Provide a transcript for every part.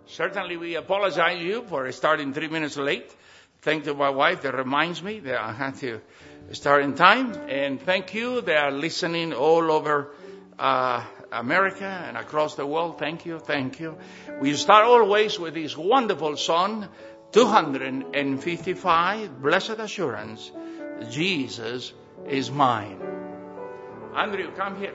Certainly we apologize to you for starting 3 minutes late. Thank to my wife that reminds me that I had to start in time. And thank you. They are listening all over America and across the world. Thank you. Thank you. We start always with this wonderful song, 255, Blessed Assurance, Jesus is mine. Andrew, come here.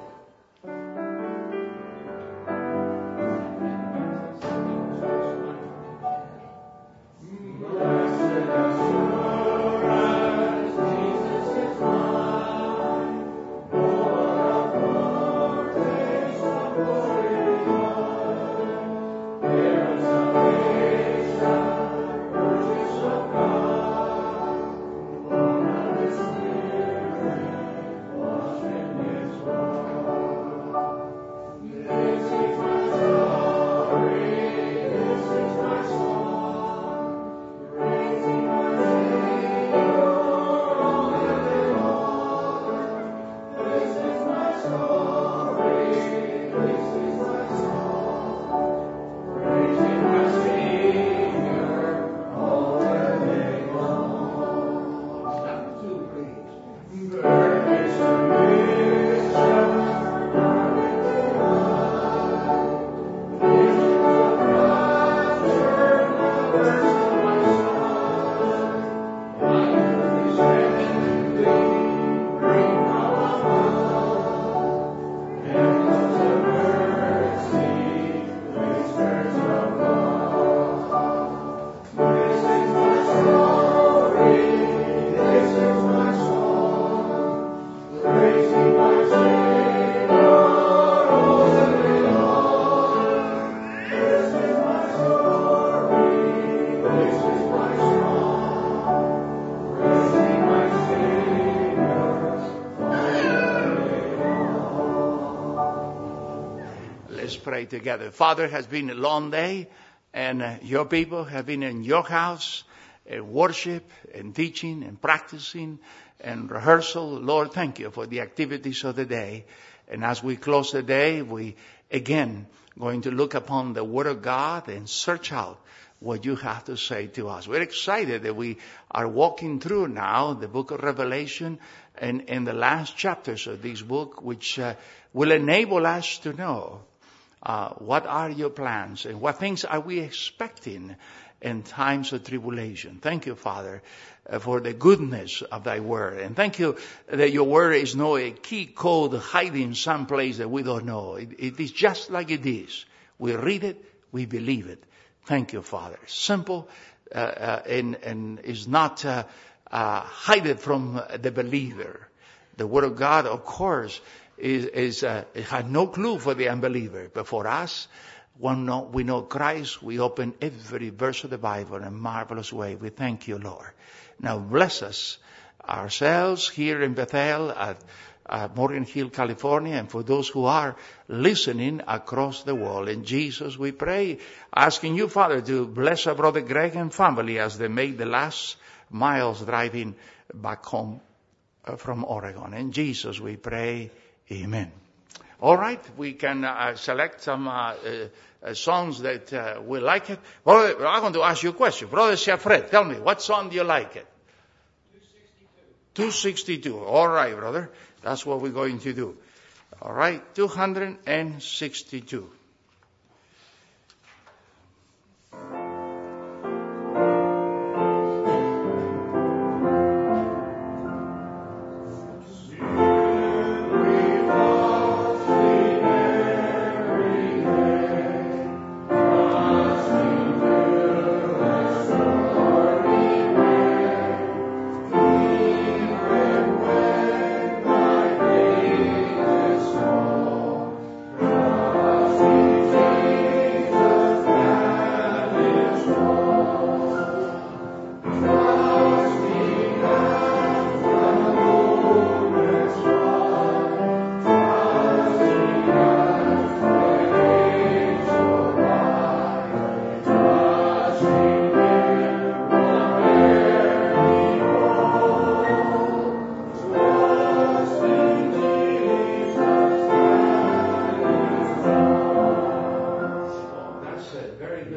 Together. Father, has been a long day, and your people have been in your house, worship and teaching and practicing and rehearsal. Lord, thank you for the activities of the day. And as we close the day, we again going to look upon the Word of God and search out what you have to say to us. We're excited that we are walking through now the book of Revelation and in the last chapters of this book, which will enable us to know what are your plans and what things are we expecting in times of tribulation. Thank you, Father, for the goodness of thy word. And thank you that your word is not a key code hiding someplace that we don't know. It is just like it is. We read it, we believe it. Thank you, Father. Simple and is not hidden from the believer. The word of God, of course, it had no clue for the unbeliever. But for us, when we know Christ, we open every verse of the Bible in a marvelous way. We thank you, Lord. Now bless us, ourselves here in Bethel at Morgan Hill, California, and for those who are listening across the world. In Jesus we pray, asking you, Father, to bless our brother Greg and family as they make the last miles driving back home from Oregon. In Jesus we pray. Amen. All right, we can select some songs that we like it. Brother, I'm going to ask you a question. Brother Siafred, tell me, what song do you like it? 262. All right, brother. That's what we're going to do. All right, 262. See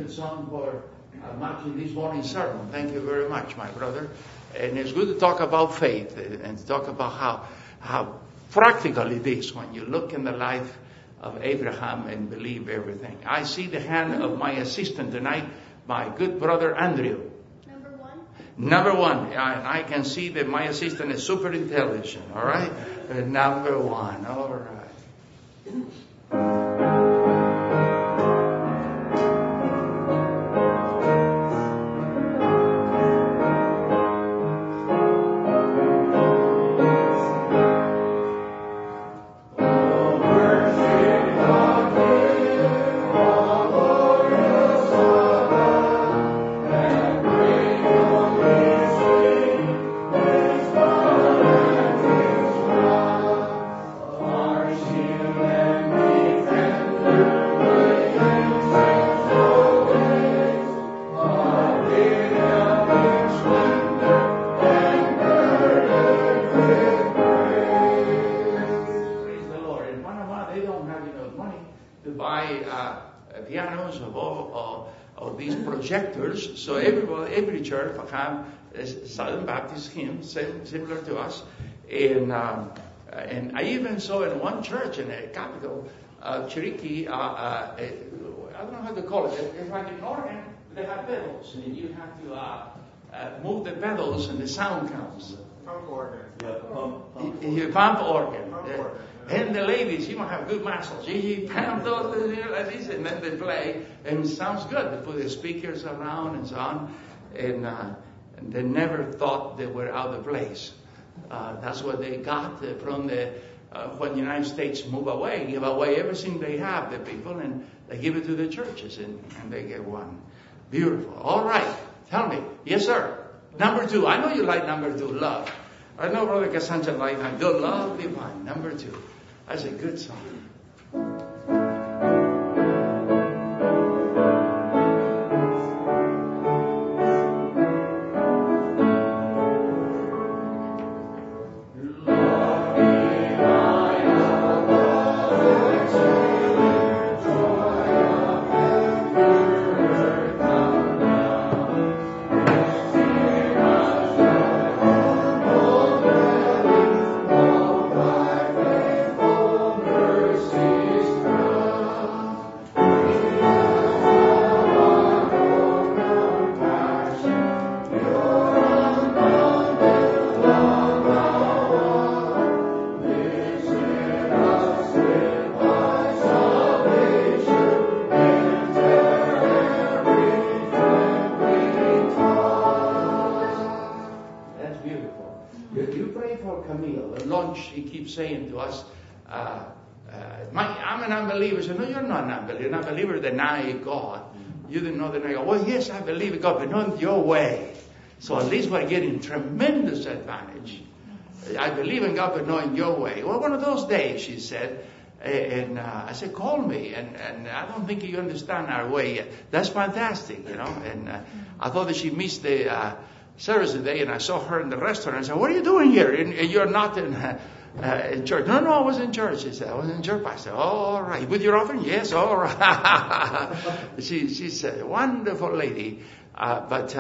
David Son for marching this morning's sermon. Thank you very much, my brother. And it's good to talk about faith and to talk about how practical it is when you look in the life of Abraham and believe everything. I see the hand of my assistant tonight, my good brother Andrew. Number one. I can see that my assistant is super intelligent, all right? Number one, all right. So every church have Southern Baptist hymns similar to us, and I even saw in one church in the capital, Cherokee. I don't know how to call it. It's like an organ. They have pedals, and you have to move the pedals, and the sound comes. Pump organ. Yeah, pump organ. And the ladies, you might have good muscles. You pound those like this, and then they play, and it sounds good. They put the speakers around and so on, and they never thought they were out of place. That's what they got from when the United States move away, give away everything they have, the people, and they give it to the churches, and they get one. Beautiful. All right. Tell me. Yes, sir. Number two. I know you like number two, love. I know Brother Casancha like that. Good love divine. Number two. That's a good song. Saying to us, I'm an unbeliever. So, no, you're not an unbeliever. An unbeliever deny God. You didn't know that. I go, well, yes, I believe in God, but not your way. So at least we're getting tremendous advantage. I believe in God, but not in your way. Well, one of those days, she said, and I said, call me. And I don't think you understand our way yet. That's fantastic, you know. And I thought that she missed the service today, and I saw her in the restaurant. I said, what are you doing here? And you're not in church. No, I was in church. She said, I was in church. I said, all right. With your offering? Yes, all right. She's a wonderful lady. But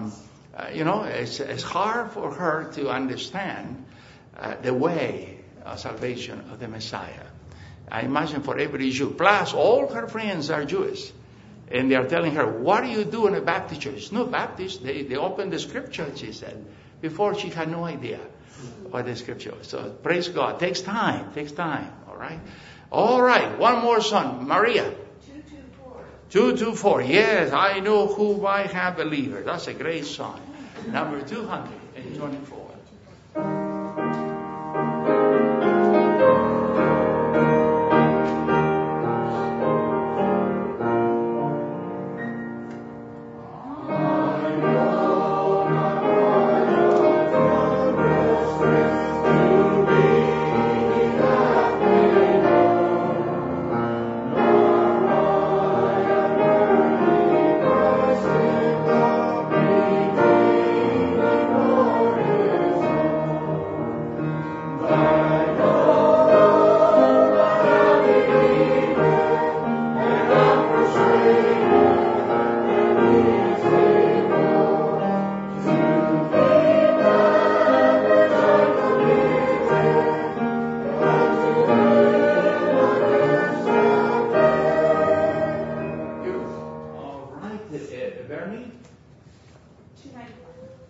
it's hard for her to understand the way of salvation of the Messiah. I imagine for every Jew. Plus, all her friends are Jewish. And they are telling her, what do you do in a Baptist church? No, Baptist. They open the scripture, she said. Before, she had no idea what the scripture was. So, praise God. Takes time. All right. All right. One more song. Maria. 224. Yes, I know who I have believed. That's a great song. Number 224.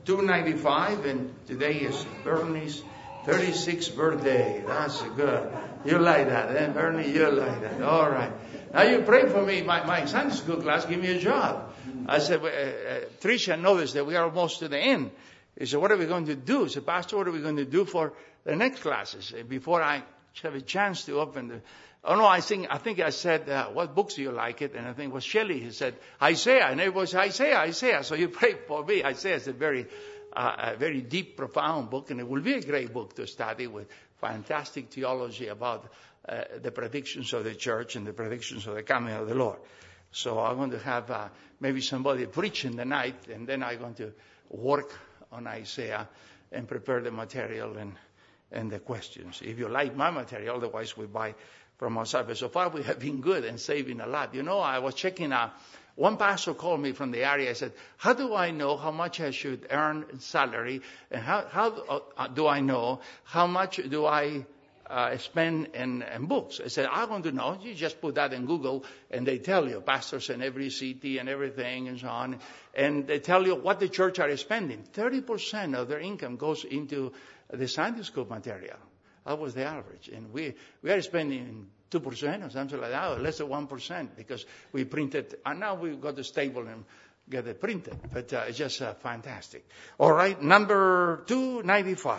295, and today is Bernie's 36th birthday. That's good. You like that, eh? Bernie, you like that. All right. Now you pray for me. My Sunday school class give me a job. I said, Tricia noticed that we are almost to the end. He said, what are we going to do? I said, Pastor, what are we going to do for the next classes? Before I have a chance to open the... Oh no, I think I said, what books do you like it? And I think it was Shelley. He said, Isaiah. And it was Isaiah. So you pray for me. Isaiah is a very deep, profound book. And it will be a great book to study with fantastic theology about the predictions of the church and the predictions of the coming of the Lord. So I'm going to have maybe somebody preach in the night. And then I'm going to work on Isaiah and prepare the material and the questions. If you like my material, otherwise we buy from outside. But so far we have been good and saving a lot. You know, I was checking out. One pastor called me from the area. I said, how do I know how much I should earn in salary? And how do I know how much do I spend in books? I said, I want to know. You just put that in Google and they tell you, pastors in every city and everything and so on. And they tell you what the church are spending. 30% of their income goes into the Sunday school material. That was the average. And we are spending 2% or something like that, or less than 1%, because we printed, and now we got the stable and get it printed. But it's just fantastic. All right, number 295.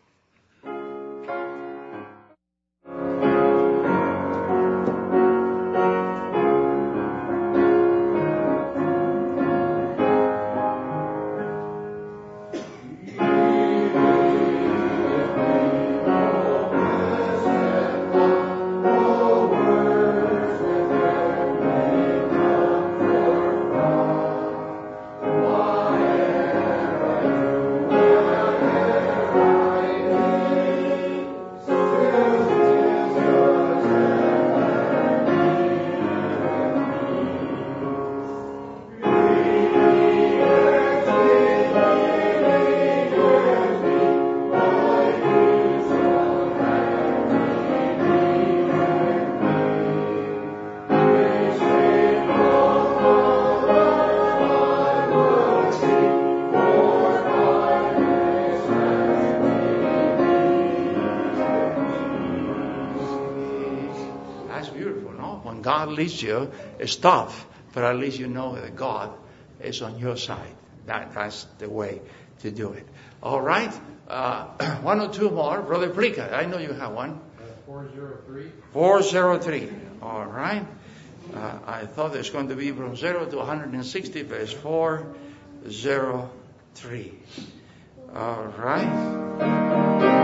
Leads you, it's tough, but at least you know that God is on your side. That's the way to do it. All right. One or two more. Brother Plica, I know you have one. 403. 403. All right. I thought it's going to be from 0 to 160, but it's 403. All right.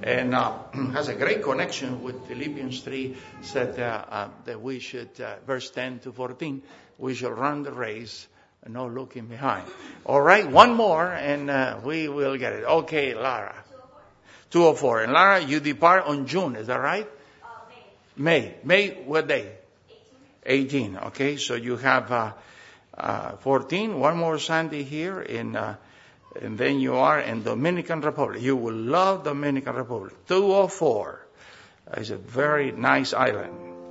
and has a great connection with Philippians 3, said that we should, verse 10 to 14, we shall run the race, no looking behind. All right, one more, and we will get it. Okay, Lara. 204. And Lara, you depart on June, is that right? May. May, what day? 18. Okay, so you have 14. One more Sunday here and then you are in Dominican Republic. You will love Dominican Republic. 204 is a very nice island.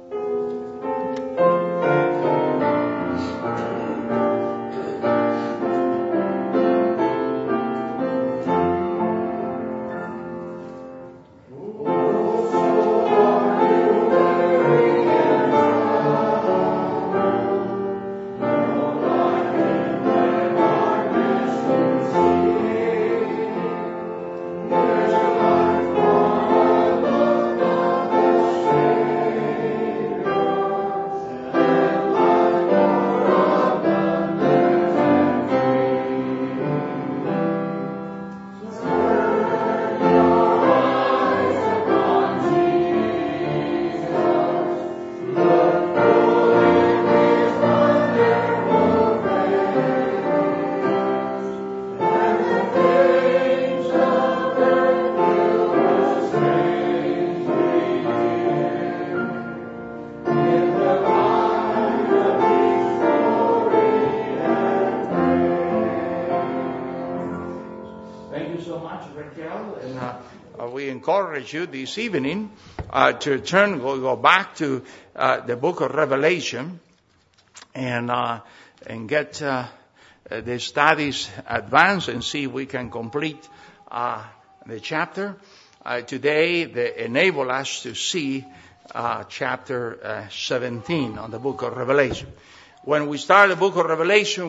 Encourage you this evening to go back to the book of Revelation and get the studies advanced and see if we can complete the chapter. Today they enable us to see chapter 17 on the book of Revelation. When we start the book of Revelation,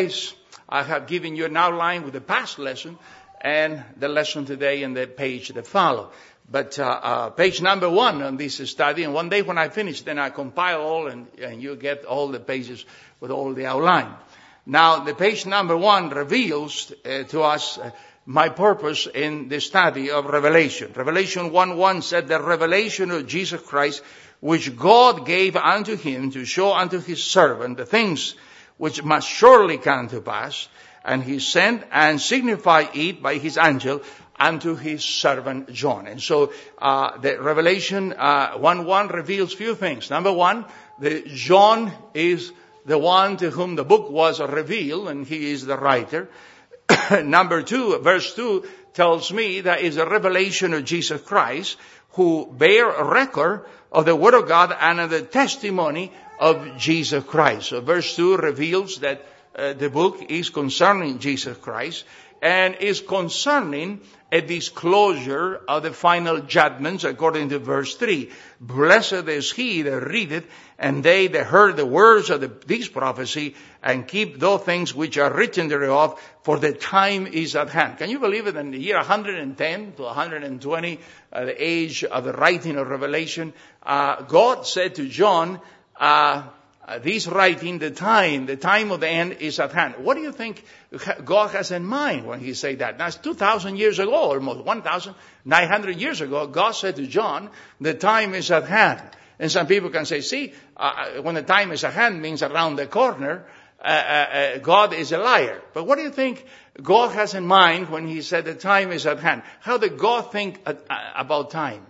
I have given you an outline with the past lesson and the lesson today and the page that follow. But page number 1 on this study, and one day when I finish, then I compile all and you get all the pages with all the outline. Now, the page number 1 reveals to us my purpose in the study of Revelation. Revelation 1:1 said, the revelation of Jesus Christ, which God gave unto him to show unto his servant the things which must surely come to pass. And he sent and signified it by his angel unto his servant John. And so the Revelation 1:1 reveals few things. Number 1, John is the one to whom the book was revealed, and he is the writer. Number 2, verse 2 tells me that is a revelation of Jesus Christ, who bear a record of the Word of God and of the testimony of Jesus Christ. So verse 2 reveals that the book is concerning Jesus Christ and is concerning a disclosure of the final judgments according to verse 3. Blessed is he that readeth, and they that heard the words of this prophecy, and keep those things which are written thereof, for the time is at hand. Can you believe it? In the year 110 to 120, the age of the writing of Revelation, God said to John, this writing, the time of the end is at hand. What do you think God has in mind when he said that? Now, it's 2,000 years ago, almost 1,900 years ago, God said to John, the time is at hand. And some people can say, when the time is at hand means around the corner, God is a liar. But what do you think God has in mind when he said the time is at hand? How did God think about time?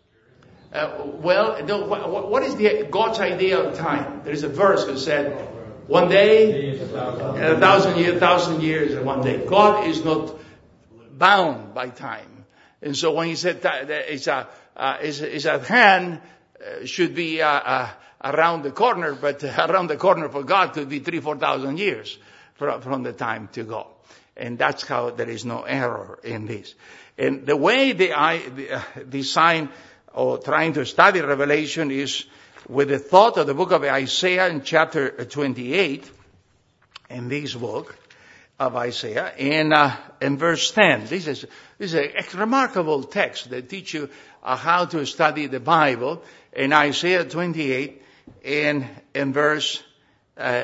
What is God's idea of time? There is a verse that said, one day, 1,000 years, and one day. God is not bound by time. And so when he said that it's at hand, should be around the corner, but around the corner for God could be 3,000-4,000 years from the time to go. And that's how there is no error in this. And the way I design or trying to study Revelation is with the thought of the book of Isaiah in chapter 28, in this book of Isaiah, and in verse 10. This is a remarkable text that teach you how to study the Bible in Isaiah 28 and in verse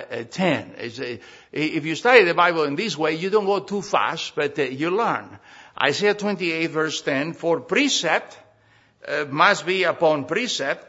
10. If you study the Bible in this way, you don't go too fast, but you learn. Isaiah 28 verse 10, for precept must be upon precept,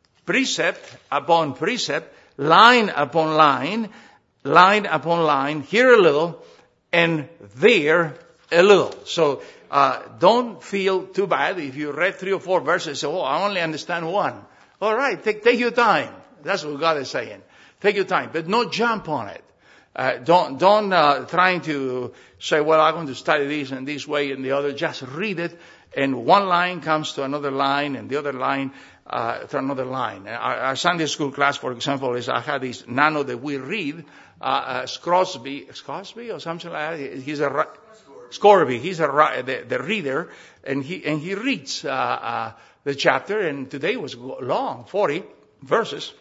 precept upon precept, line upon line, line upon line, here a little, and there a little. So, don't feel too bad if you read 3 or 4 verses, say, I only understand one. All right, take your time. That's what God is saying. Take your time, but don't jump on it. Don't trying to say, I'm going to study this and this way and the other. Just read it, and one line comes to another line, and the other line to another line. Our Sunday school class, for example, I had this nano that we read, Scoresby or something like that. Scoresby. He's the reader, and he reads the chapter, and today was long, 40 verses.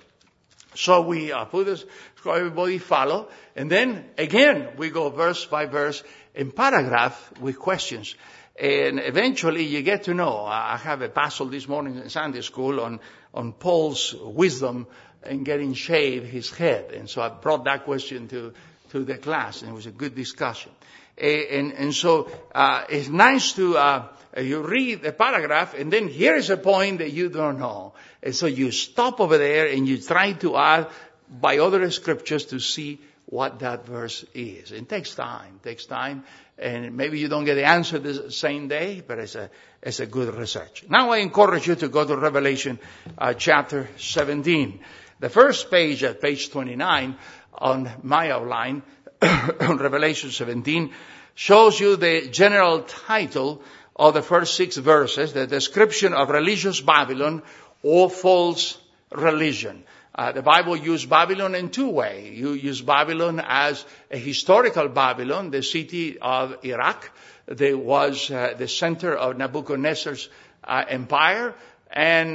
So we put this, so everybody follow, and then again we go verse by verse in paragraph with questions. And eventually you get to know. I have a pastor this morning in Sunday school on Paul's wisdom in getting shaved his head. And so I brought that question to the class, and it was a good discussion. And so it's nice to you read the paragraph, and then here is a point that you don't know. And so you stop over there and you try to add by other scriptures to see what that verse is. It takes time, and maybe you don't get the answer the same day, but it's a good research. Now I encourage you to go to Revelation chapter 17. The first page at page 29 on my outline, on Revelation 17, shows you the general title of the first 6 verses, the description of religious Babylon or false religion. The Bible used Babylon in 2 ways. You use Babylon as a historical Babylon, the city of Iraq. There was the center of Nebuchadnezzar's empire, and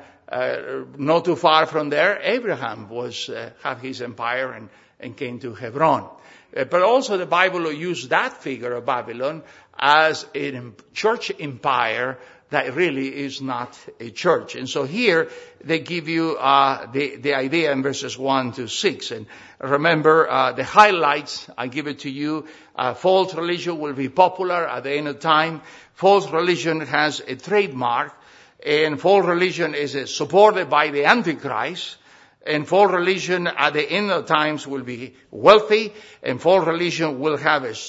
not too far from there, Abraham had his empire and came to Hebron. But also the Bible used that figure of Babylon as a church empire that really is not a church. And so here they give you the idea in verses 1 to 6. And remember the highlights, I give it to you. False religion will be popular at the end of time. False religion has a trademark, and false religion is supported by the Antichrist. And false religion at the end of times will be wealthy, and false religion will have a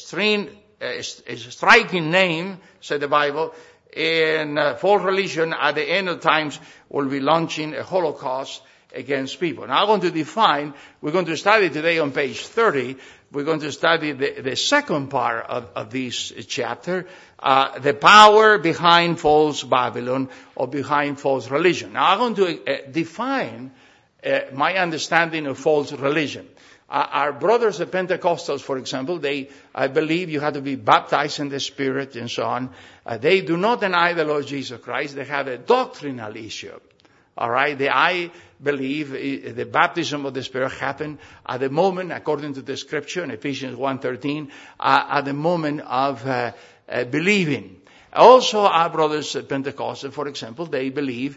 striking name, said the Bible. And false religion at the end of times will be launching a Holocaust against people. Now we're going to study today on page 30, we're going to study the second part of this chapter, the power behind false Babylon or behind false religion. Now I'm going to define my understanding of false religion. Our brothers, the Pentecostals, for example, I believe you have to be baptized in the Spirit and so on. They do not deny the Lord Jesus Christ. They have a doctrinal issue. All right? I believe the baptism of the Spirit happened at the moment, according to the Scripture in Ephesians 1:13, at the moment of believing. Also, our brothers, Pentecostals, for example, they believe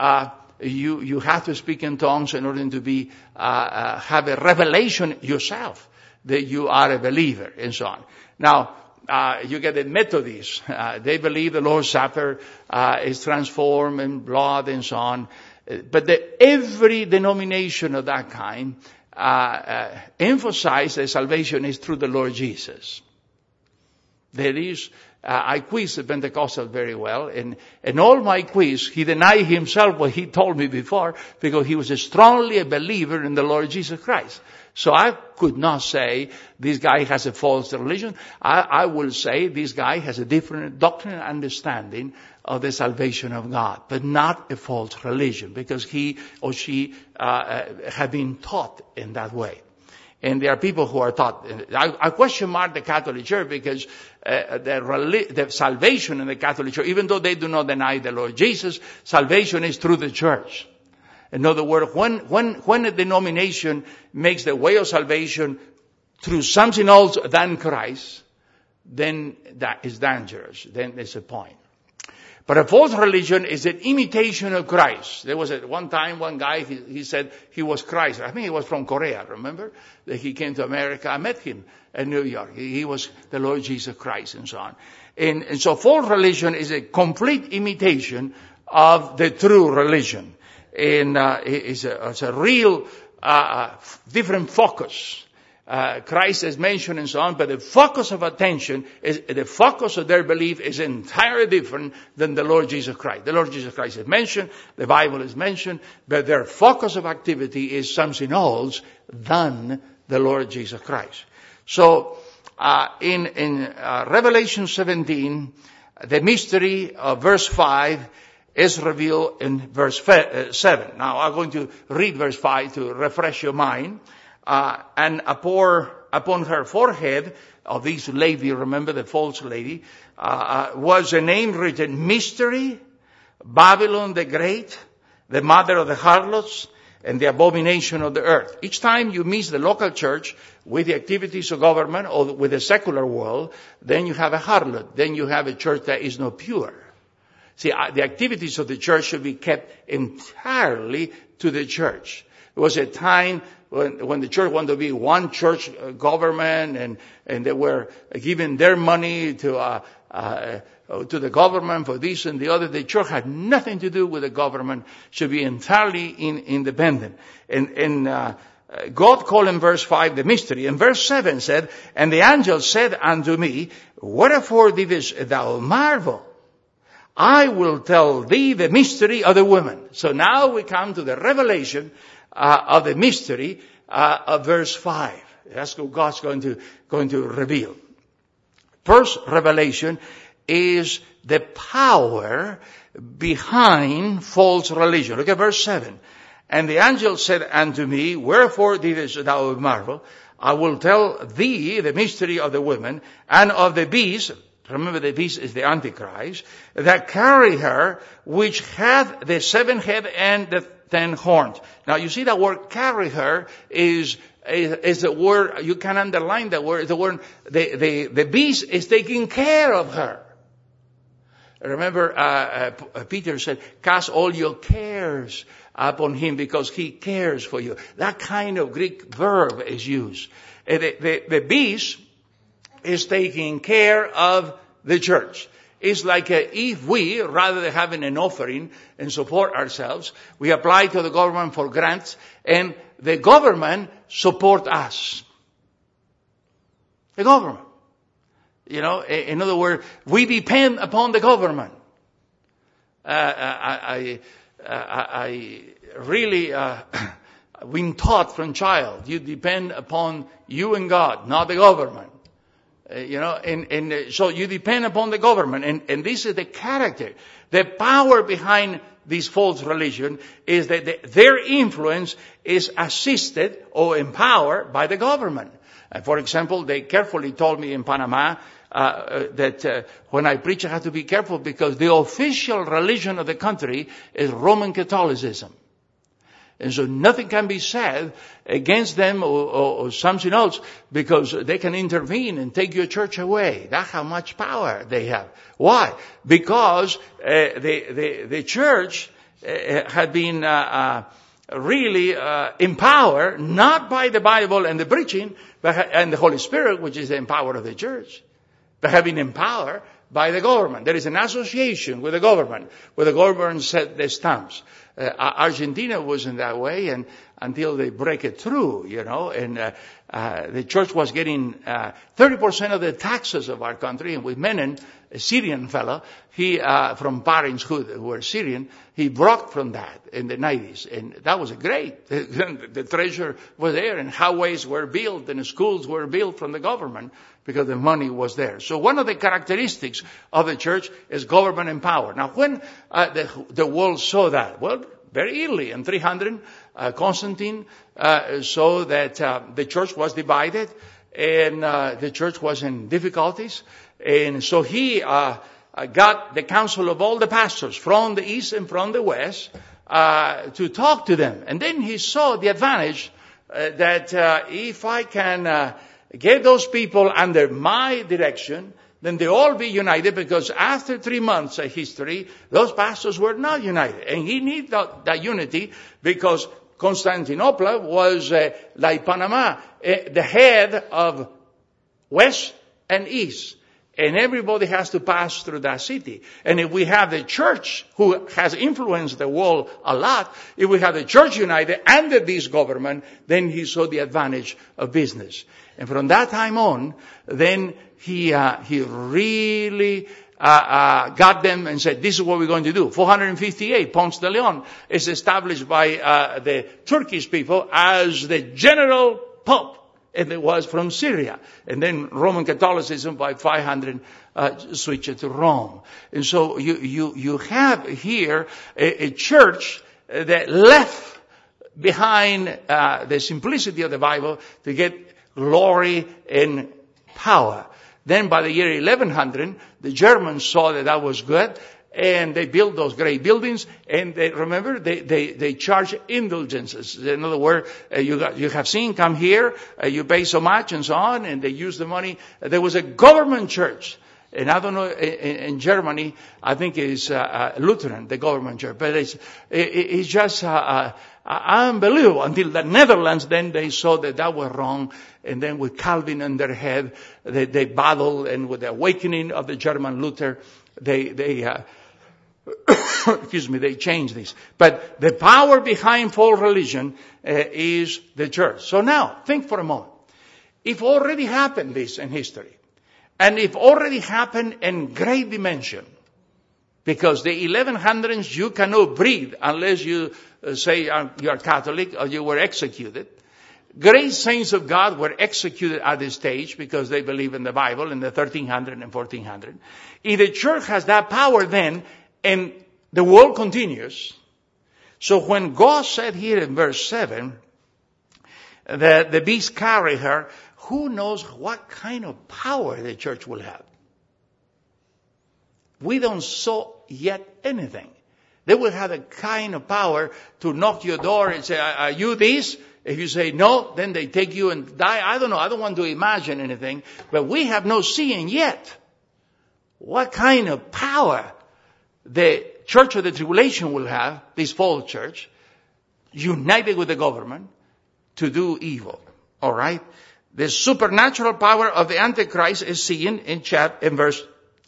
you have to speak in tongues in order to have a revelation yourself that you are a believer and so on. Now, you get the Methodists. They believe the Lord's Supper is transformed in blood and so on. But every denomination of that kind emphasize that salvation is through the Lord Jesus. There is I quiz the Pentecostal very well, and all my quiz, he denied himself what he told me before, because he was strongly a believer in the Lord Jesus Christ. So I could not say this guy has a false religion. I will say this guy has a different doctrinal understanding of the salvation of God, but not a false religion, because he or she have been taught in that way. And there are people who are taught. I question mark the Catholic Church, because the salvation in the Catholic Church, even though they do not deny the Lord Jesus, salvation is through the church. In other words, when a denomination makes the way of salvation through something else than Christ, then that is dangerous. Then there's a point. But a false religion is an imitation of Christ. There was one time, one guy, he said he was Christ. I think he was from Korea, remember? That he came to America. I met him in New York. He was the Lord Jesus Christ and so on. And so false religion is a complete imitation of the true religion. And it's a real different focus. Christ is mentioned and so on, but the focus of attention the focus of their belief is entirely different than the Lord Jesus Christ. The Lord Jesus Christ is mentioned, the Bible is mentioned, but their focus of activity is something else than the Lord Jesus Christ. So, in Revelation 17, the mystery of verse 5 is revealed in verse 7. Now, I'm going to read verse 5 to refresh your mind. And upon her forehead of this lady, remember the false lady, was a name written, Mystery, Babylon the Great, the mother of the harlots, and the abomination of the earth. Each time you mix the local church with the activities of government or with the secular world, then you have a harlot. Then you have a church that is not pure. See, the activities of the church should be kept entirely to the church. There was a time when the church wanted to be one church government and they were giving their money to the government for this and the other. The church had nothing to do with the government, should be entirely independent. And God called in verse 5 the mystery. And verse 7 said, and the angel said unto me, wherefore didst thou marvel? I will tell thee the mystery of the woman. So now we come to the revelation of the mystery of verse 5. That's what God's going to reveal. First revelation is the power behind false religion. Look at verse 7. And the angel said unto me, wherefore didst thou marvel? I will tell thee the mystery of the woman and of the beast. Remember, the beast is the Antichrist, that carry her, which hath the 7 heads and the 10 horns. Now, you see that word carry her is the word, you can underline that word, the word, the beast is taking care of her. Remember, Peter said, cast all your cares upon him because he cares for you. That kind of Greek verb is used. The beast is taking care of the church. It's like if we, rather than having an offering and support ourselves, we apply to the government for grants and the government support us. The government. You know, in other words, we depend upon the government. I really been taught from child, you depend upon you and God, not the government. So you depend upon the government, and this is the character. The power behind this false religion is that their influence is assisted or empowered by the government. For example, they carefully told me in Panama that when I preach, I have to be careful because the official religion of the country is Roman Catholicism. And so nothing can be said against them or something else because they can intervene and take your church away. That's how much power they have. Why? Because the church had been really empowered not by the Bible and the preaching and the Holy Spirit, which is the empower of the church, but have been empowered by the government. There is an association with the government, where the government set the stamps. Argentina was in that way, and until they break it through, and the church was getting 30% of the taxes of our country. And with Menem, a Syrian fellow, he from parents who were Syrian, he broke from that in the 90s, and that was great. The treasure was there, and highways were built, and schools were built from the government because the money was there. So one of the characteristics of the church is government and power. Now, when the world saw that, well, very early in 300, Constantine saw that the church was divided and the church was in difficulties, and so he got the council of all the pastors from the east and from the west to talk to them. And then he saw the advantage that if I can get those people under my direction, then they all be united, because after 3 months of history, those pastors were not united. And he needed that unity, because Constantinople was like Panama, the head of West and East. And everybody has to pass through that city. And if we have the church, who has influenced the world a lot, if we have the church united under this government, then he saw the advantage of business. And from that time on, then he really got them and said, this is what we're going to do. 458, Ponce de Leon is established by the Turkish people as the general pope. And it was from Syria. And then Roman Catholicism by 500 switched to Rome. And so you have here a church that left behind the simplicity of the Bible to get glory and power. Then by the year 1100, the Germans saw that was good, and they built those great buildings, and they charge indulgences. In other words, you have seen, come here, you pay so much and so on, and they use the money. There was a government church. And I don't know, in Germany, I think it's Lutheran, the government church. But it's just unbelievable. Until the Netherlands, then they saw that was wrong. And then with Calvin on their head, they battled. And with the awakening of the German Luther, they changed this. But the power behind false religion is the church. So now, think for a moment. If already happened this in history, and if already happened in great dimension, because the 1100s you cannot breathe unless you say you are Catholic or you were executed. Great saints of God were executed at this stage because they believe in the Bible in the 1300 and 1400. If the church has that power then, and the world continues, so when God said here in verse 7 that the beast carried her, who knows what kind of power the church will have? We don't saw yet anything. They will have a kind of power to knock your door and say, are you this? If you say no, then they take you and die. I don't know. I don't want to imagine anything. But we have no seeing yet what kind of power the church of the tribulation will have, this false church, united with the government to do evil. All right? The supernatural power of the Antichrist is seen in verse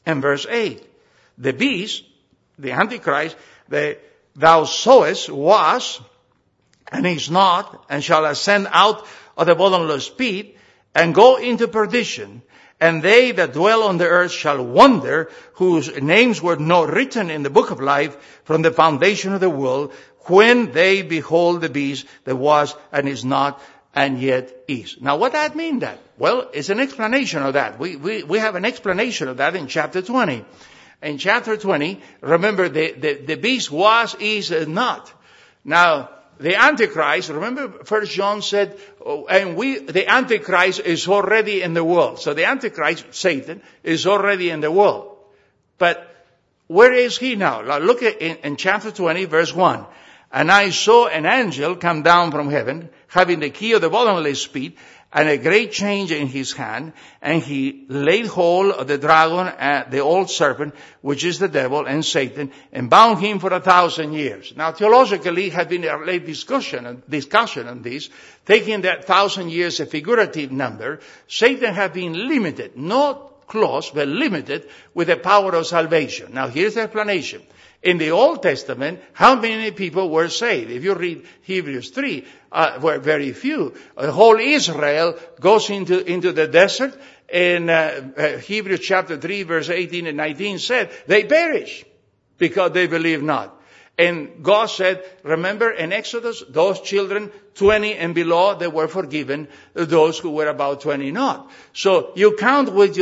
8. The beast, the Antichrist, thou sawest was, and is not, and shall ascend out of the bottomless pit, and go into perdition. And they that dwell on the earth shall wonder, whose names were not written in the book of life from the foundation of the world, when they behold the beast that was, and is not, and yet is. Now, what that mean that? Well, it's an explanation of that. We have an explanation of that in chapter 20. In chapter 20, remember, the beast was, is, and not. Now, the Antichrist, remember 1 John said, the Antichrist is already in the world. So the Antichrist, Satan, is already in the world. But where is he now? Now look at in chapter 20, verse 1. And I saw an angel come down from heaven, having the key of the bottomless pit, and a great change in his hand, and he laid hold of the dragon, the old serpent, which is the devil and Satan, and bound him for 1,000 years. Now, theologically, had been a late discussion on this, taking that 1,000 years a figurative number. Satan had been limited, not close, but limited with the power of salvation. Now, here's the explanation. In the Old Testament, how many people were saved? If you read Hebrews 3, were very few. The whole Israel goes into the desert, and Hebrews chapter 3, verse 18 and 19 said, they perish because they believe not. And God said, remember in Exodus, those children 20 and below, they were forgiven, those who were about 20 not. So you count with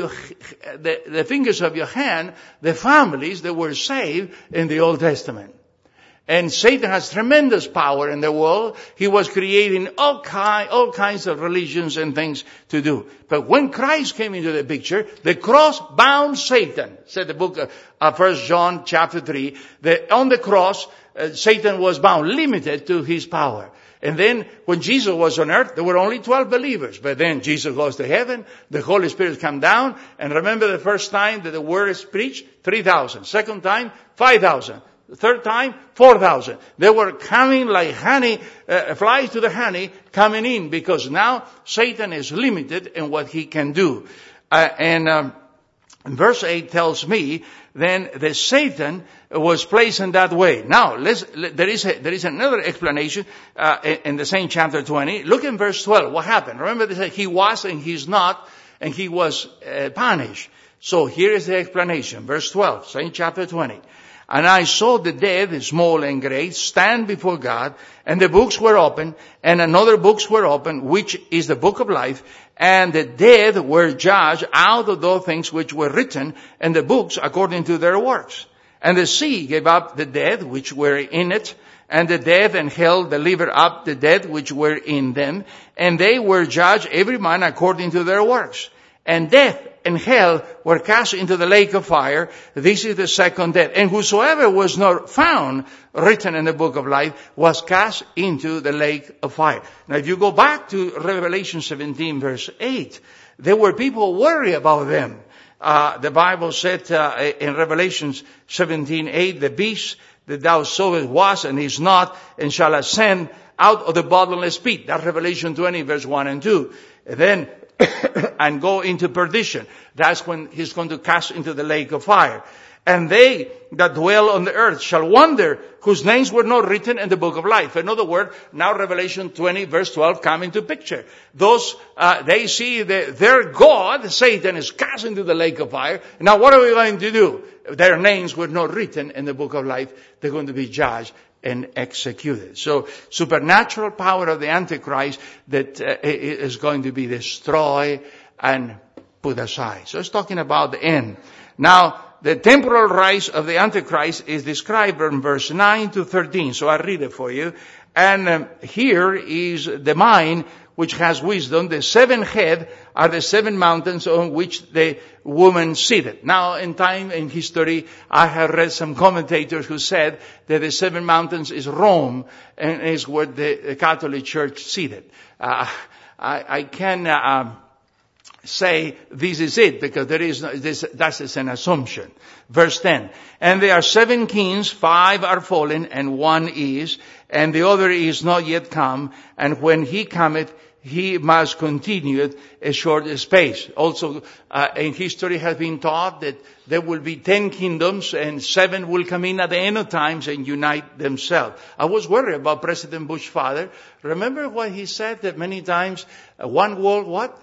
the fingers of your hand the families that were saved in the Old Testament. And Satan has tremendous power in the world. He was creating all kinds of religions and things to do. But when Christ came into the picture, the cross bound Satan, said the book of 1 John chapter 3, that on the cross, Satan was bound, limited to his power. And then when Jesus was on earth, there were only 12 believers. But then Jesus goes to heaven, the Holy Spirit come down, and remember the first time that the word is preached? 3,000. Second time, 5,000. The third time, 4,000. They were coming like honey, flies to the honey, coming in, because now Satan is limited in what he can do. And verse 8 tells me then that Satan was placed in that way. Now, there is another explanation in the same chapter 20. Look in verse 12. What happened? Remember, they said he was and he's not, and he was punished. So here is the explanation. Verse 12, same chapter 20. And I saw the dead, small and great, stand before God, and the books were open, and another books were open, which is the book of life, and the dead were judged out of those things which were written in the books according to their works. And the sea gave up the dead which were in it, and the dead and hell delivered up the dead which were in them, and they were judged every man according to their works. And death and hell were cast into the lake of fire. This is the second death. And whosoever was not found written in the book of life was cast into the lake of fire. Now if you go back to Revelation 17 verse 8, there were people worried about them. The Bible said in Revelation 17:8, the beast that thou sawest was and is not, and shall ascend out of the bottomless pit. That's Revelation 20 verse 1 and 2. And then and go into perdition. That's when he's going to cast into the lake of fire. And they that dwell on the earth shall wonder, whose names were not written in the book of life. In other words, now Revelation 20 verse 12 come into picture. Those, they see their God, Satan, is cast into the lake of fire. Now what are we going to do? Their names were not written in the book of life. They're going to be judged and executed. So supernatural power of the Antichrist that is going to be destroyed and put aside. So it's talking about the end. Now, the temporal rise of the Antichrist is described in verse 9 to 13. So I read it for you. And here is the mind which has wisdom. The seven head are the seven mountains on which the woman seated. Now, in time, in history, I have read some commentators who said that the seven mountains is Rome and is where the Catholic Church seated. I can say this is it, because there is no, that is an assumption. Verse 10. And there are 7 kings, 5 are fallen, and 1 is, and the other is not yet come, and when he cometh, he must continue a short space. Also, in history has been taught that there will be 10 kingdoms and 7 will come in at the end of times and unite themselves. I was worried about President Bush's father. Remember what he said that many times, one world what?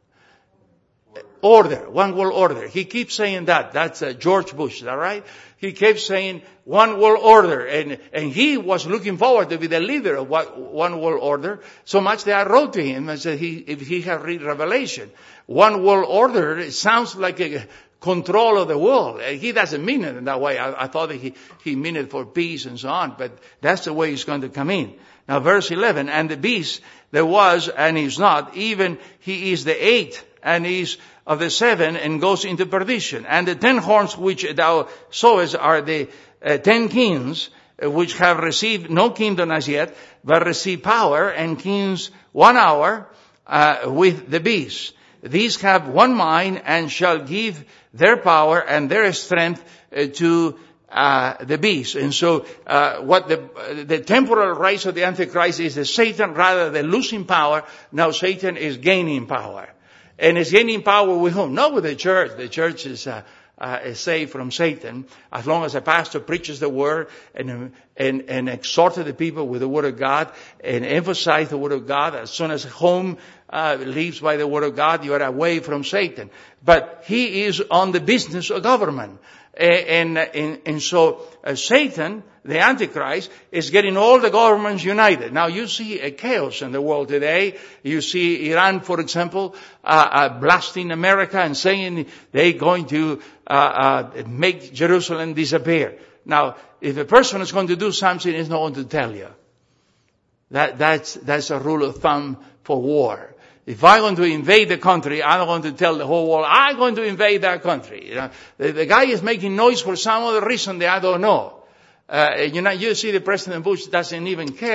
Order, one world order. He keeps saying that. That's George Bush, is that right? He kept saying one world order, and he was looking forward to be the leader of one world order. So much that I wrote to him and said if he had read Revelation, one world order, it sounds like a control of the world. He doesn't mean it in that way. I thought that he meant it for peace and so on, but that's the way he's going to come in. Now verse 11, and the beast there was and is not, even he is the 8th and is of the 7 and goes into perdition. And the 10 horns which thou sawest are the 10 kings which have received no kingdom as yet, but receive power and kings 1 hour with the beast. These have one mind and shall give their power and their strength to the beast. And so what the temporal rise of the Antichrist is that Satan, rather than losing power, now Satan is gaining power. And is gaining power with whom? Not with the church. The church is saved from Satan as long as a pastor preaches the word and exhorts the people with the word of God and emphasize the word of God. As soon as home leaves by the word of God, you are away from Satan. But he is on the business of government. And so Satan, the Antichrist, is getting all the governments united. Now you see a chaos in the world today. You see Iran, for example, blasting America and saying they're going to make Jerusalem disappear. Now, if a person is going to do something, he's not going to tell you. That's a rule of thumb for war. If I'm going to invade the country, I'm not going to tell the whole world, I'm going to invade that country. You know, the guy is making noise for some other reason that I don't know. You see the President Bush doesn't even care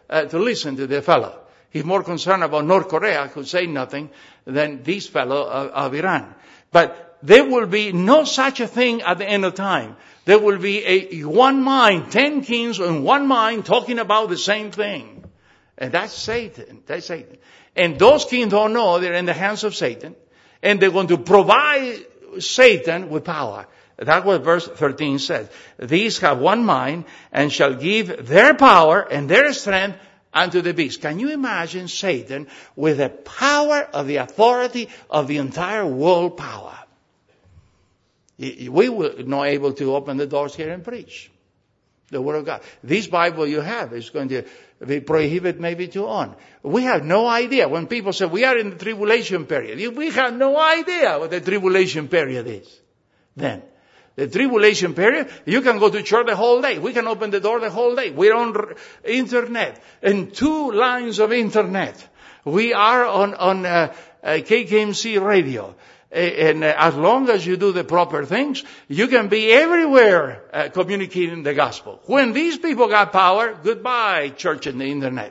to listen to the fellow. He's more concerned about North Korea, who say nothing, than this fellow of Iran. But there will be no such a thing at the end of time. There will be a one mind, 10 kings in one mind talking about the same thing. And that's Satan. That's Satan. And those kings don't know they're in the hands of Satan. And they're going to provide Satan with power. That's what verse 13 says. These have one mind and shall give their power and their strength unto the beast. Can you imagine Satan with the power of the authority of the entire world power? We were not able to open the doors here and preach the Word of God. This Bible you have is going to be prohibited maybe to own. We have no idea. When people say we are in the tribulation period, we have no idea what the tribulation period is. Then, the tribulation period, you can go to church the whole day. We can open the door the whole day. We're on internet, and 2 lines of internet. We are on KKMC radio. And as long as you do the proper things, you can be everywhere communicating the gospel. When these people got power, goodbye church and the internet.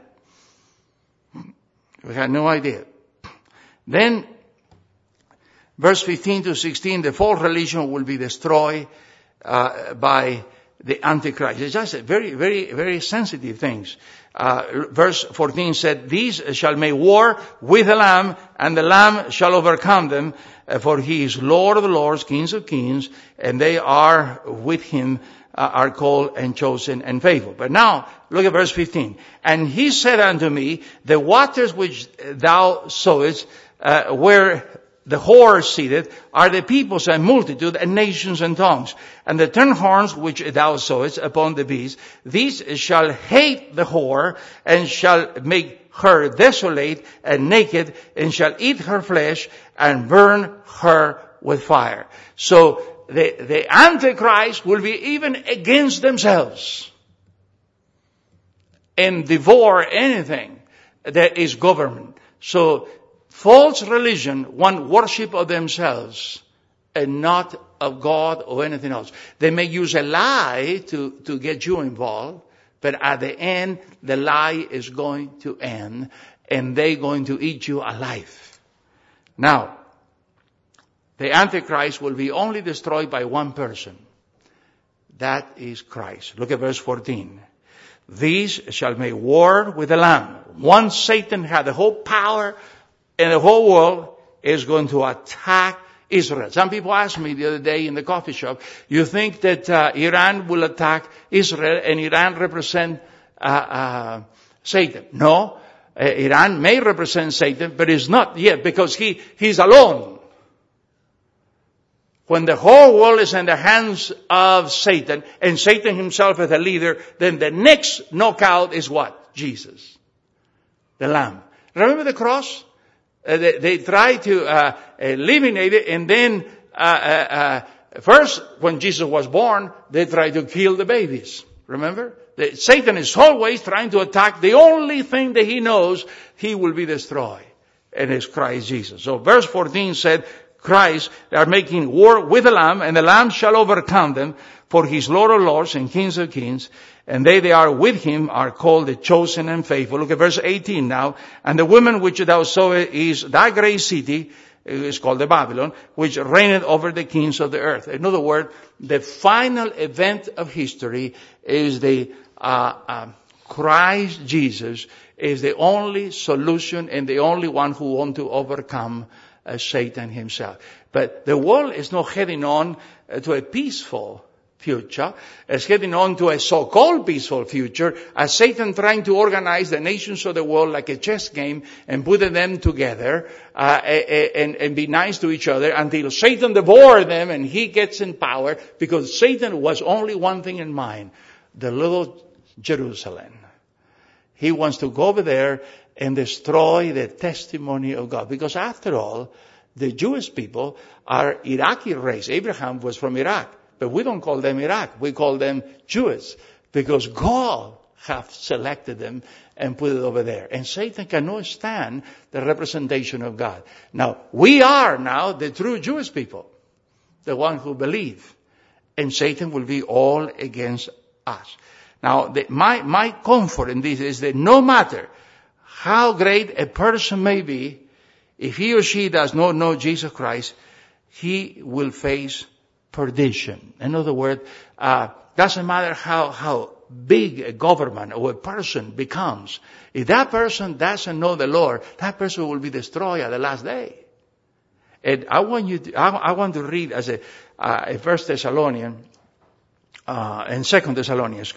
We had no idea. Then, verse 15 to 16, the false religion will be destroyed by the Antichrist. It's just very, very, very sensitive things. Verse 14 said, these shall make war with the Lamb, and the Lamb shall overcome them, for he is Lord of the lords, Kings of kings, and they are with him, are called and chosen and faithful. But now, look at verse 15. And he said unto me, the waters which thou sawest, where the whore is seated, are the peoples and multitude and nations and tongues. And the 10 horns which thou sawest upon the beast, these shall hate the whore, and shall make her desolate and naked, and shall eat her flesh, and burn her with fire. So the Antichrist will be even against themselves, and devour anything that is government. So false religion want worship of themselves and not of God or anything else. They may use a lie to get you involved, but at the end, the lie is going to end, and they're going to eat you alive. Now, the Antichrist will be only destroyed by one person. That is Christ. Look at verse 14. These shall make war with the Lamb. Once Satan had the whole power and the whole world is going to attack Israel. Some people asked me the other day in the coffee shop, you think that Iran will attack Israel and Iran represent Satan? No, Iran may represent Satan, but it's not yet, because he's alone. When the whole world is in the hands of Satan, and Satan himself is the leader, then the next knockout is what? Jesus, the Lamb. Remember the cross? They try to eliminate it, and then first, when Jesus was born, they tried to kill the babies. Remember? Satan is always trying to attack the only thing that he knows he will be destroyed, and it's Christ Jesus. So verse 14 said, Christ, they are making war with the Lamb, and the Lamb shall overcome them, for he is Lord of lords and Kings of kings, and they that are with him are called the chosen and faithful. Look at verse 18 now. And the woman which thou sawest is that great city, is called the Babylon, which reigneth over the kings of the earth. In other words, the final event of history is the Christ Jesus is the only solution and the only one who wants to overcome Satan himself. But the world is not heading on to a peaceful future. It's heading on to a so-called peaceful future, as Satan trying to organize the nations of the world like a chess game and put them together and be nice to each other until Satan devours them and he gets in power, because Satan was only one thing in mind, the little Jerusalem. He wants to go over there and destroy the testimony of God. Because after all, the Jewish people are Iraqi race. Abraham was from Iraq. But we don't call them Iraq. We call them Jews, because God have selected them and put it over there. And Satan cannot stand the representation of God. Now, we are now the true Jewish people, the one who believe. And Satan will be all against us. Now, my comfort in this is that no matter how great a person may be, if he or she does not know Jesus Christ, he will face perdition. In other words, doesn't matter how big a government or a person becomes. If that person doesn't know the Lord, that person will be destroyed at the last day. And I want to read as a 1 Thessalonians, and 2 Thessalonians,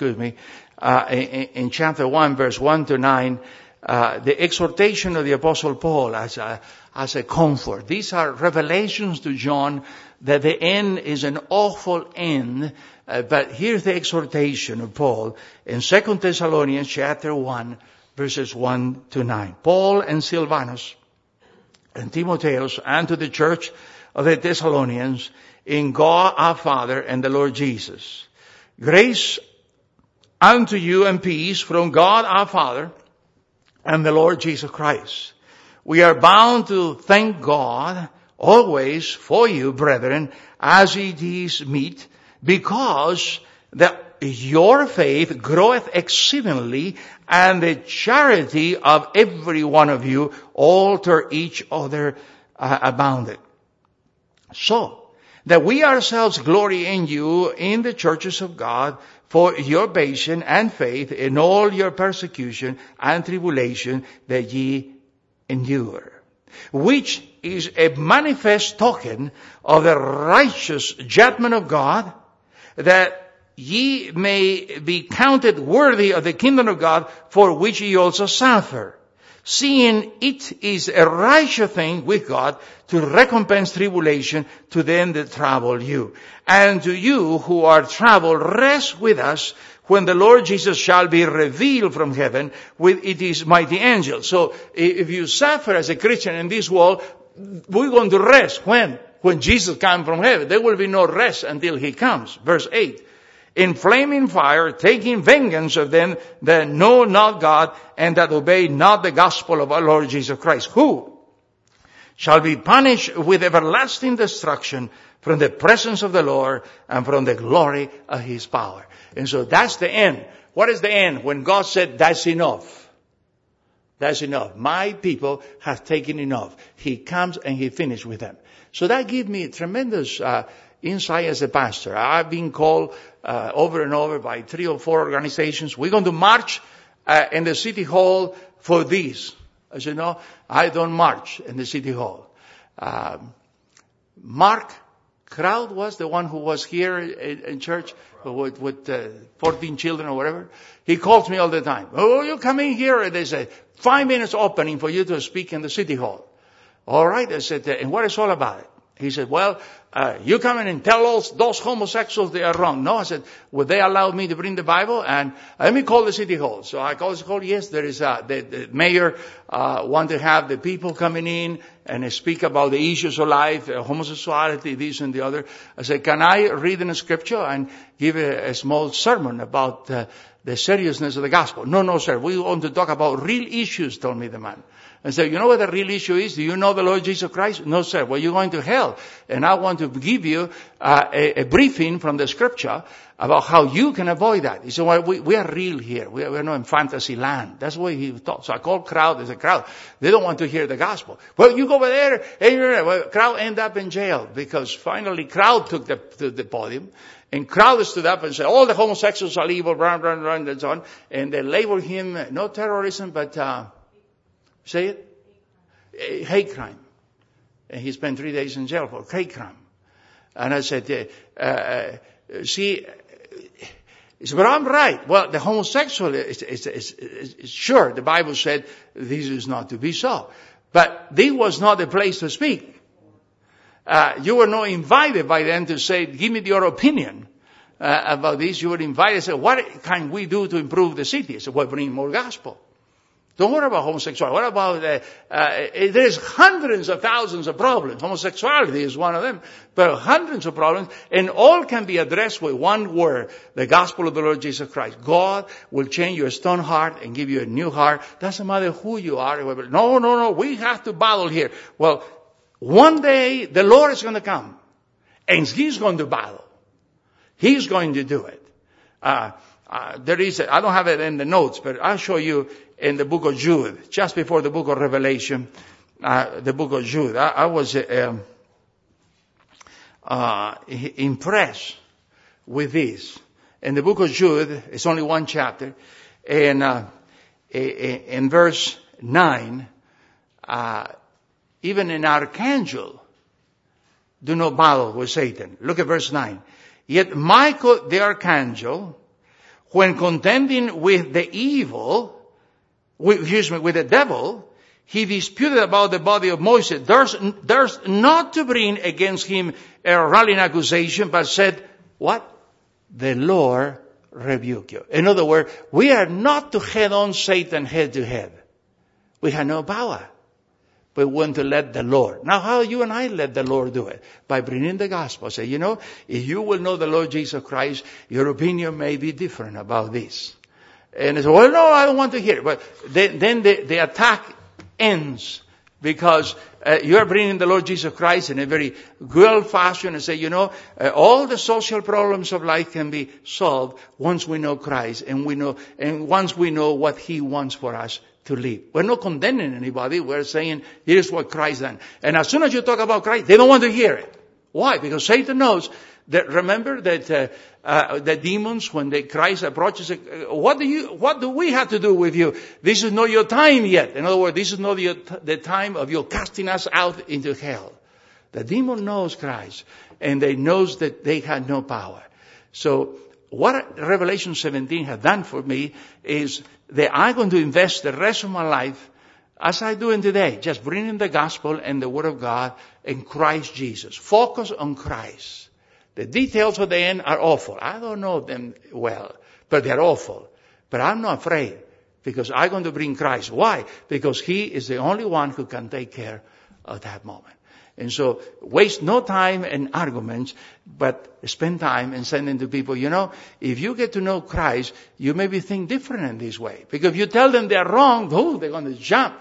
in chapter 1, verse 1 to 9, the exhortation of the Apostle Paul as a comfort. These are revelations to John that the end is an awful end. But here's the exhortation of Paul in 2 Thessalonians chapter 1, verses 1 to 9. Paul and Silvanus and Timotheus unto the church of the Thessalonians in God our Father and the Lord Jesus. Grace unto you and peace from God our Father and the Lord Jesus Christ. We are bound to thank God always for you, brethren, as it is meet, because your faith groweth exceedingly, and the charity of every one of you alter each other abounded. So, that we ourselves glory in you in the churches of God for your patience and faith in all your persecution and tribulation that ye endure, which is a manifest token of the righteous judgment of God, that ye may be counted worthy of the kingdom of God, for which ye also suffer, seeing it is a righteous thing with God to recompense tribulation to them that trouble you. And to you who are troubled, rest with us when the Lord Jesus shall be revealed from heaven with his mighty angels. So if you suffer as a Christian in this world, we're going to rest. When? When Jesus comes from heaven. There will be no rest until he comes. Verse 8. In flaming fire, taking vengeance of them that know not God and that obey not the gospel of our Lord Jesus Christ, who shall be punished with everlasting destruction from the presence of the Lord and from the glory of his power. And so that's the end. What is the end? When God said, that's enough. That's enough. My people have taken enough. He comes and he finishes with them. So that gives me tremendous insight as a pastor. I've been called over and over by 3 or 4 organizations. We're going to march in the city hall for this. As you know, I don't march in the city hall. Mark Crowd was the one who was here in church with 14 children or whatever. He calls me all the time. Oh, you come in here, and there's a 5 minutes opening for you to speak in the city hall. All right, I said, and what is all about it? He said, well, you come in and tell those homosexuals they are wrong. No, I said, would they allow me to bring the Bible? And let me call the city hall. So I called the city hall. Yes, there is the mayor want to have the people coming in and speak about the issues of life, homosexuality, this and the other. I said, can I read in the scripture and give a small sermon about the seriousness of the gospel? No, sir. We want to talk about real issues, told me the man. And so, you know what the real issue is? Do you know the Lord Jesus Christ? No, sir. Well, you're going to hell. And I want to give you a briefing from the scripture about how you can avoid that. He said, well, we are real here. We're not in fantasy land. That's what he thought. So I called crowd as a crowd. They don't want to hear the gospel. Well, you go over there, and crowd end up in jail, because finally crowd took the podium. And crowd stood up and said, all the homosexuals are evil, run, and so on. And they labeled him, not terrorism, but, say it? Hate crime. And he spent 3 days in jail for hate crime. And I said, see, but I'm right. Well, the homosexual is sure, the Bible said this is not to be so. But this was not the place to speak. You were not invited by them to say, give me your opinion about this. You were invited to say, what can we do to improve the city? I said, well, bring more gospel. Don't worry about homosexuality. What about, there's hundreds of thousands of problems. Homosexuality is one of them. But hundreds of problems, and all can be addressed with one word, the gospel of the Lord Jesus Christ. God will change your stone heart and give you a new heart. Doesn't matter who you are. No, we have to battle here. Well, one day the Lord is going to come, and he's going to battle. He's going to do it. There is, I don't have it in the notes, but I'll show you in the book of Jude, just before the book of Revelation, the book of Jude. I was impressed with this. In the book of Jude, it's only one chapter, and in verse 9, even an archangel do not battle with Satan. Look at verse 9. Yet Michael the archangel, when contending with the with the devil, he disputed about the body of Moses. There's not to bring against him a rallying accusation, but said, what? The Lord rebuke you. In other words, we are not to head on Satan head to head. We have no power. We want to let the Lord. Now, how you and I let the Lord do it? By bringing the gospel. Say, if you will know the Lord Jesus Christ, your opinion may be different about this. And they say, well, no, I don't want to hear it. But then the attack ends because you are bringing the Lord Jesus Christ in a very good fashion and say, all the social problems of life can be solved once we know Christ and once we know what He wants for us to live. We're not condemning anybody. We're saying, here's what Christ done. And as soon as you talk about Christ, they don't want to hear it. Why? Because Satan knows that, remember that, the demons, when Christ approaches, what do we have to do with you? This is not your time yet. In other words, this is not the time of your casting us out into hell. The demon knows Christ, and they knows that they had no power. So, what Revelation 17 has done for me is that I'm going to invest the rest of my life, as I do today, just bringing the gospel and the word of God in Christ Jesus. Focus on Christ. The details of the end are awful. I don't know them well, but they're awful. But I'm not afraid because I'm going to bring Christ. Why? Because He is the only one who can take care of that moment. And so, waste no time in arguments, but spend time in sending to people, if you get to know Christ, you maybe think different in this way. Because if you tell them they're wrong, they're going to jump.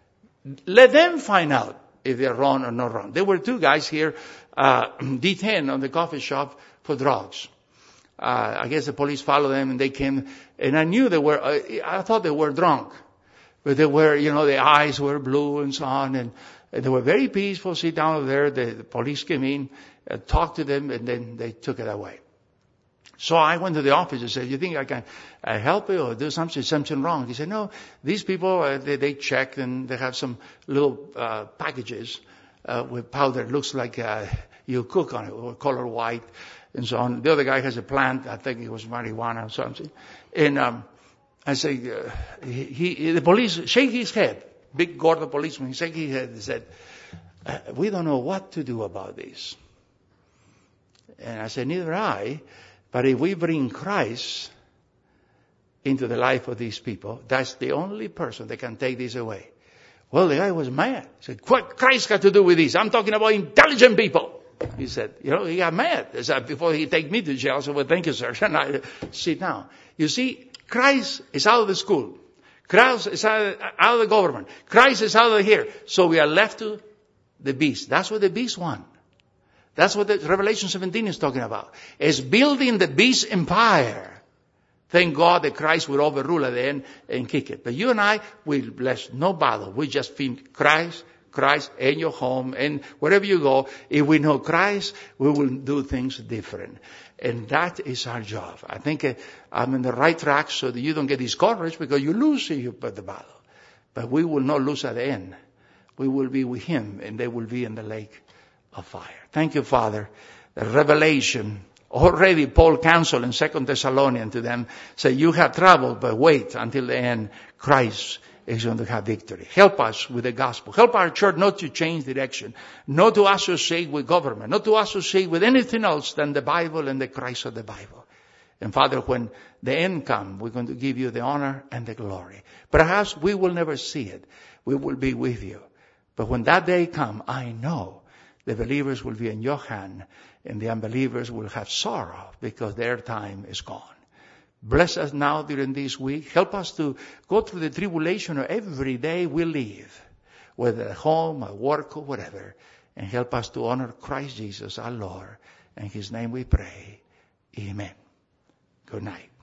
Let them find out if they're wrong or not wrong. There were two guys here, detained on the coffee shop for drugs. I guess the police followed them and they came, and I knew I thought they were drunk. But they were, the eyes were blue and so on, and they were very peaceful, sit down over there. The police came in, talked to them, and then they took it away. So I went to the office and said, you think I can help you or do something wrong? He said, no, these people, they checked and they have some little packages with powder. It looks like you cook on it, or color white and so on. The other guy has a plant. I think it was marijuana or something. And I say, the police shake his head. Big Gordo policeman, he shake his head and said, we don't know what to do about this. And I said, neither I, but if we bring Christ into the life of these people, that's the only person that can take this away. Well, the guy was mad. He said, what Christ got to do with this? I'm talking about intelligent people. He said, he got mad. He said, before he take me to jail, I said, well, thank you, sir. And I sit down. You see, Christ is out of the school. Christ is out of the government. Christ is out of here. So we are left to the beast. That's what the beast want. That's what the Revelation 17 is talking about. It's building the beast empire. Thank God that Christ will overrule at the end and kick it. But you and I, we bless no battle. We just think Christ in your home and wherever you go. If we know Christ, we will do things different. And that is our job. I think I'm in the right track so that you don't get discouraged because you lose if you put the battle. But we will not lose at the end. We will be with Him and they will be in the lake of fire. Thank you, Father. The revelation. Already Paul counseled in 2 Thessalonians to them, say, you have trouble, but wait until the end. Christ is going to have victory. Help us with the gospel. Help our church not to change direction, not to associate with government, not to associate with anything else than the Bible and the Christ of the Bible. And Father, when the end comes, we're going to give you the honor and the glory. Perhaps we will never see it. We will be with you. But when that day comes, I know the believers will be in your hand and the unbelievers will have sorrow because their time is gone. Bless us now during this week. Help us to go through the tribulation of every day we live, whether at home, at work, or whatever. And help us to honor Christ Jesus, our Lord. In His name we pray. Amen. Good night.